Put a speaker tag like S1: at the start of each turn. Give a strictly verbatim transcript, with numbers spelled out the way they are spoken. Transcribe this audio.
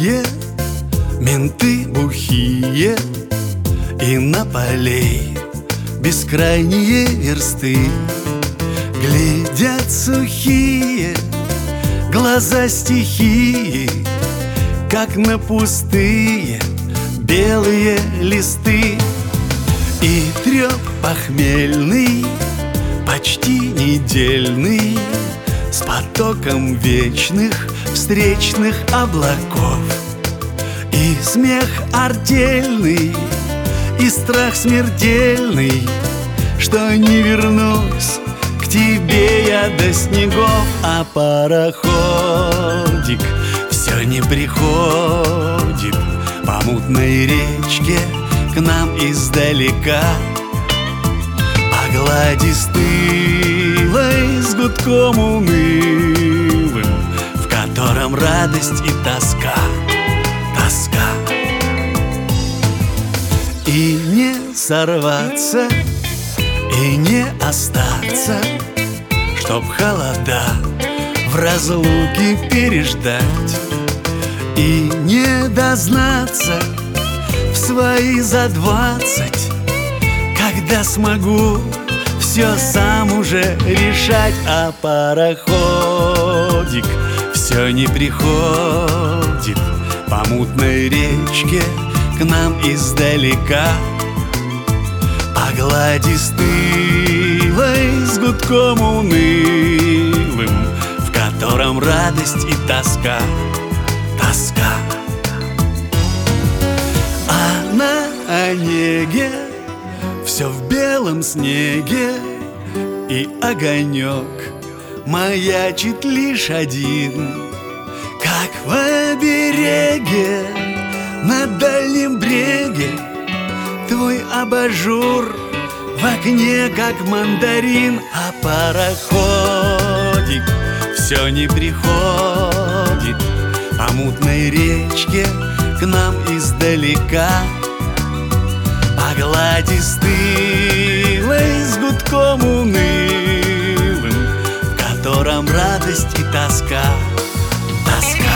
S1: пустые, менты бухие, и на полей бескрайние версты. Глядят сухие глаза стихии, как на пустые белые листы. И трёп похмельный, почти недельный, с потоком вечных встречных облаков. И смех артельный, и страх смертельный, что не вернусь к тебе я до снегов. А пароходик все не приходит по мутной речке к нам издалека, по глади стылой с гудком унылым, в котором радость и тоска, тоска. И не сорваться, и не остаться, чтоб холода в разлуке переждать, и не дознаться в свои за двадцать, когда смогу все сам уже решать. А пароходик все не приходит по мутной речке к нам издалека, по глади стылой с гудком унылым, в котором радость и тоска, тоска. А на Онеге все в белом снеге, и огонек маячит лишь один, как в обереге на дальнем бреге. Твой абажур в окне, как мандарин. А пароходик все не приходит по мутной речке к нам издалека, по глади стылой с гудком унылым, в котором радость и тоска, тоска.